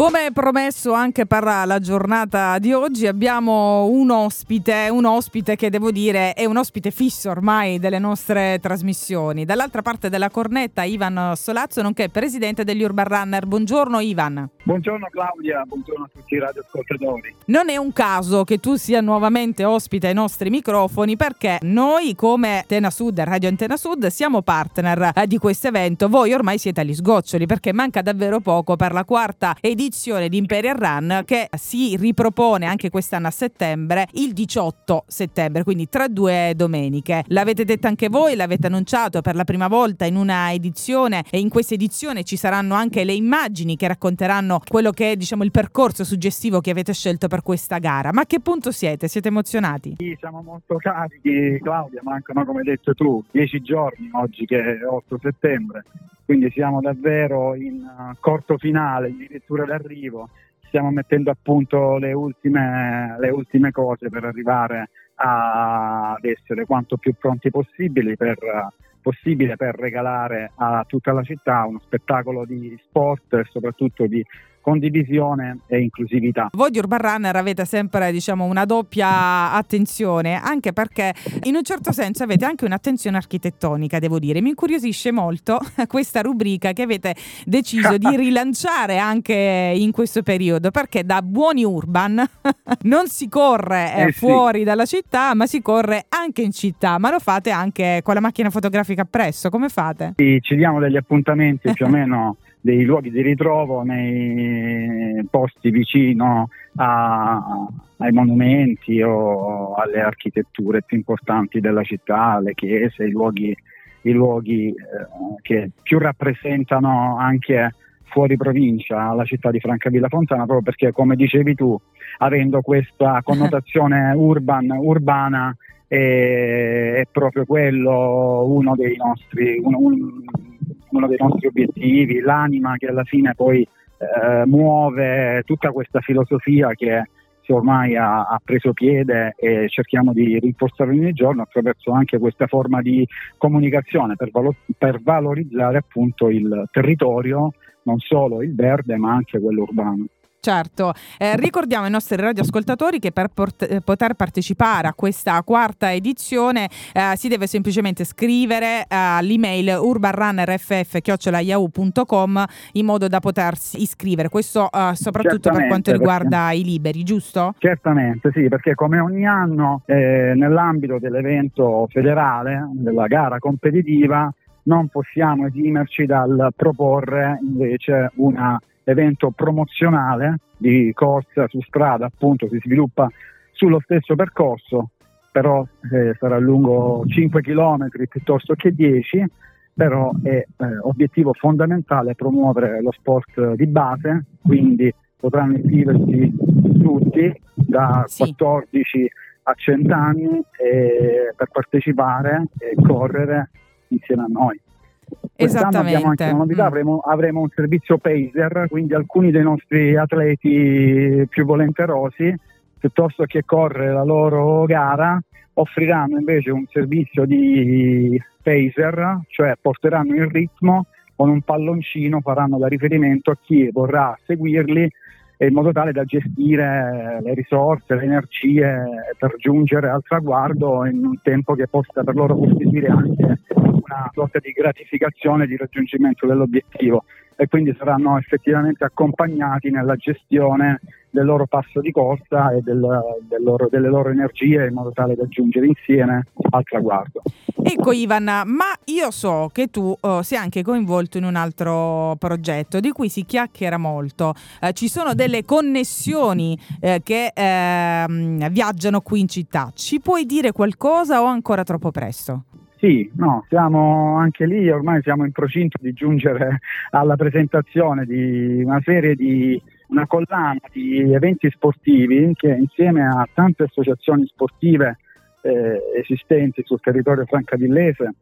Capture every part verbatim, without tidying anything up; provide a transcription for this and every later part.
Come promesso anche per la giornata di oggi abbiamo un ospite, un ospite che devo dire è un ospite fisso ormai delle nostre trasmissioni. Dall'altra parte della cornetta Ivan Solazzo, nonché presidente degli Urban Runner. Buongiorno Ivan. Buongiorno Claudia, buongiorno a tutti i radioascoltatori. Non è un caso che tu sia nuovamente ospite ai nostri microfoni, perché noi come Antena Sud, Radio Antena Sud, siamo partner di questo evento. Voi ormai siete agli sgoccioli perché manca davvero poco per la quarta edizione di Imperial Run, che si ripropone anche quest'anno a settembre, il diciotto settembre, quindi tra due domeniche. L'avete detto anche voi, l'avete annunciato per la prima volta in una edizione, e in questa edizione ci saranno anche le immagini che racconteranno quello che è, diciamo, il percorso suggestivo che avete scelto per questa gara. Ma a che punto siete? Siete emozionati? Sì, siamo molto carichi Claudia, mancano, come hai detto tu, dieci giorni oggi che è otto settembre, quindi siamo davvero in corto finale, addirittura d'arrivo. Stiamo mettendo a punto le ultime, le ultime cose per arrivare a, ad essere quanto più pronti possibili per, possibile per regalare a tutta la città uno spettacolo di sport e soprattutto di condivisione e inclusività. Voi di Urban Runner avete sempre, diciamo, una doppia attenzione, anche perché in un certo senso avete anche un'attenzione architettonica, devo dire. Mi incuriosisce molto questa rubrica che avete deciso di rilanciare anche in questo periodo, perché da buoni urban non si corre eh, eh fuori sì. dalla città, ma si corre anche in città. Ma lo fate anche con la macchina fotografica appresso? Come fate? Sì, ci diamo degli appuntamenti più o meno dei luoghi di ritrovo nei posti vicino a, ai monumenti o alle architetture più importanti della città, le chiese, i luoghi, i luoghi eh, che più rappresentano anche fuori provincia la città di Francavilla Fontana, proprio perché, come dicevi tu, avendo questa connotazione urban, urbana, è, è proprio quello uno dei nostri uno, un, uno dei nostri obiettivi, l'anima che alla fine poi eh, muove tutta questa filosofia che ormai ha, ha preso piede, e cerchiamo di rinforzare ogni giorno attraverso anche questa forma di comunicazione per, valo- per valorizzare appunto il territorio, non solo il verde ma anche quello urbano. Certo, eh, ricordiamo ai nostri radioascoltatori che per port- poter partecipare a questa quarta edizione eh, si deve semplicemente scrivere eh, all'email urbanrunnerff chiocciola yahoo punto com in modo da potersi iscrivere. Questo eh, soprattutto per quanto riguarda perché, i liberi, giusto? Certamente, sì, perché come ogni anno eh, nell'ambito dell'evento federale, della gara competitiva, non possiamo esimerci dal proporre invece una evento promozionale di corsa su strada, appunto si sviluppa sullo stesso percorso, però eh, sarà lungo cinque chilometri piuttosto che dieci, però è eh, obiettivo fondamentale promuovere lo sport di base, quindi potranno iscriversi tutti da sì. quattordici a cento anni eh, per partecipare e correre insieme a noi. Quest'anno abbiamo anche una novità, mm. avremo, avremo un servizio Pacer, quindi alcuni dei nostri atleti più volenterosi, piuttosto che correre la loro gara, offriranno invece un servizio di Pacer, cioè porteranno il ritmo con un palloncino, faranno da riferimento a chi vorrà seguirli, in modo tale da gestire le risorse, le energie per giungere al traguardo in un tempo che possa per loro costituire anche una sorta di gratificazione di raggiungimento dell'obiettivo, e quindi saranno effettivamente accompagnati nella gestione del loro passo di corsa e del, del loro, delle loro energie, in modo tale da giungere insieme al traguardo. Ecco Ivan, ma io so che tu uh, sei anche coinvolto in un altro progetto di cui si chiacchiera molto. Uh, ci sono delle connessioni uh, che uh, viaggiano qui in città. Ci puoi dire qualcosa o ancora troppo presto? Sì, no, siamo anche lì, ormai siamo in procinto di giungere alla presentazione di una serie di una collana di eventi sportivi che, insieme a tante associazioni sportive eh, esistenti sul territorio francavillese,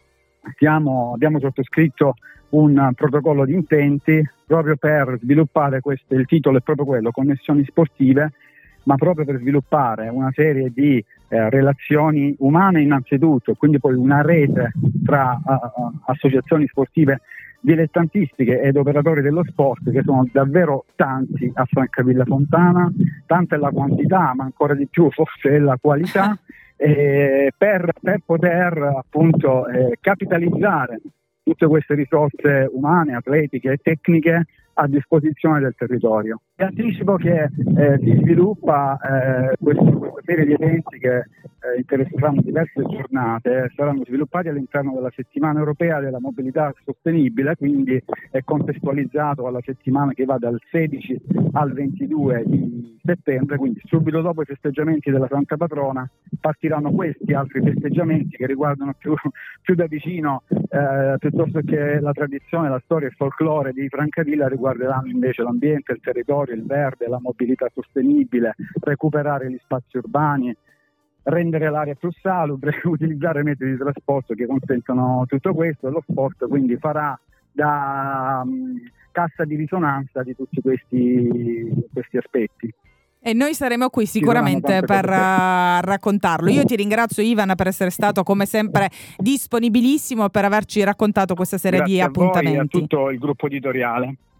stiamo, abbiamo sottoscritto un protocollo di intenti proprio per sviluppare questo. Il titolo è proprio quello, connessioni sportive, ma proprio per sviluppare una serie di eh, relazioni umane innanzitutto, quindi poi una rete tra uh, associazioni sportive dilettantistiche ed operatori dello sport, che sono davvero tanti a Francavilla Fontana, tanta è la quantità, ma ancora di più forse è la qualità, eh, per, per poter appunto eh, capitalizzare tutte queste risorse umane, atletiche e tecniche a disposizione del territorio. Vi anticipo che eh, si sviluppa eh, questo, questa serie di eventi che eh, interesseranno diverse giornate, saranno sviluppati all'interno della settimana europea della mobilità sostenibile, quindi è contestualizzato alla settimana che va dal sedici al ventidue di settembre, quindi subito dopo i festeggiamenti della Santa Patrona partiranno questi altri festeggiamenti che riguardano più, più da vicino, eh, piuttosto che la tradizione, la storia e il folklore di Francavilla, riguarderanno invece l'ambiente, il territorio, il verde, la mobilità sostenibile, recuperare gli spazi urbani, rendere l'aria più salubre, utilizzare metodi di trasporto che consentano tutto questo. Lo sport quindi farà da um, cassa di risonanza di tutti questi, questi aspetti. E noi saremo qui sicuramente per uh, raccontarlo. Io ti ringrazio, Ivan, per essere stato come sempre disponibilissimo, per averci raccontato questa serie Grazie di appuntamenti. Grazie a voi e a tutto il gruppo editoriale.